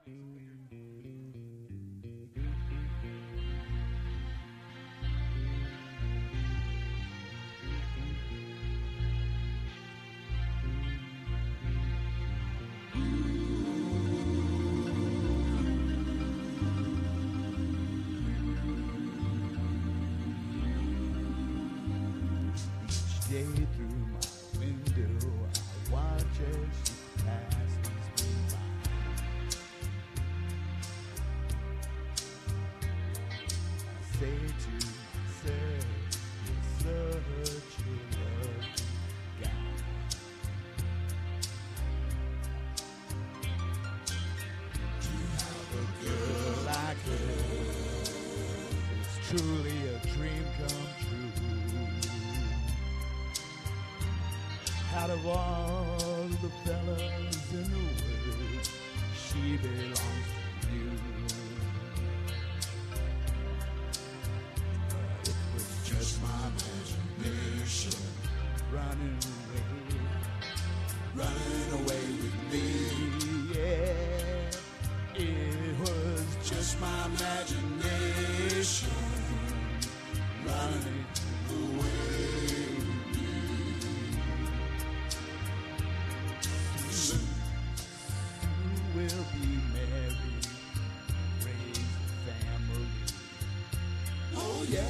Day through my window, I watch as she passes me by. I say to myself, you're such a lucky guy. To have a girl like her, it's truly a dream come true. Out of all the fellas in the world, she belongs to you. But it was just my imagination running away with me. Yeah, it was just my imagination running away. We'll be married, raise a family. Oh yeah,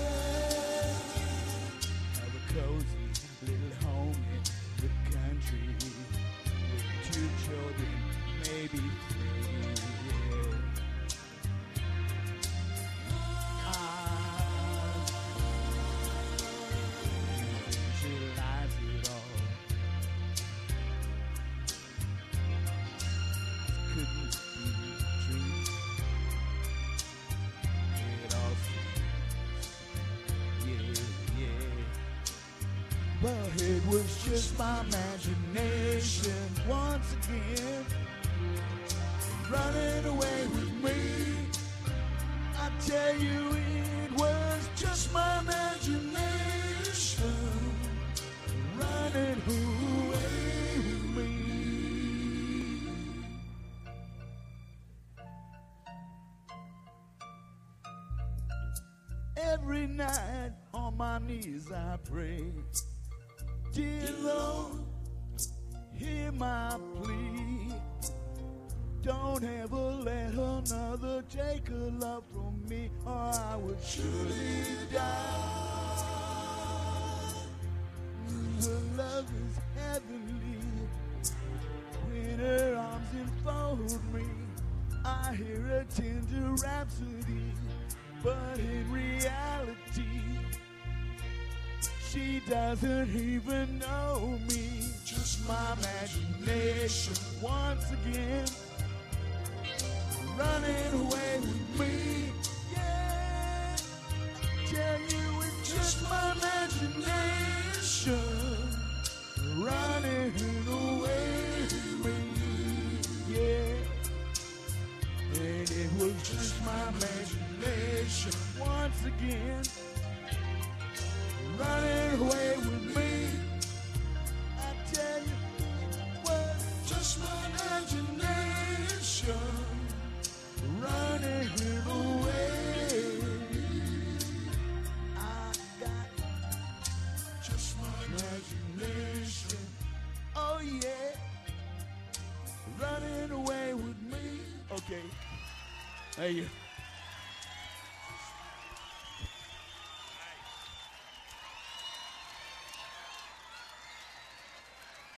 have a cozy little home in the country with 2 children, maybe 3. Visualize it all. Couldn't be true. It all seems, yeah. But it was just my imagination once again running away with me. I tell you, it was just my imagination running away with me. Every night on my knees I pray, dear Lord, hear my plea. Don't ever let another take her love from me, or I would surely die. Her love is heavenly. When her arms enfold me, I hear a tender rhapsody. But in reality, she doesn't even know me. Just my imagination once again running away with me. Yeah, tell you it's just my imagination running away with me. Yeah, and it was just my imagination once again running away with me. I tell you, it was just my imagination running away. I got just my imagination. Oh yeah, running away with me. Okay, thank you.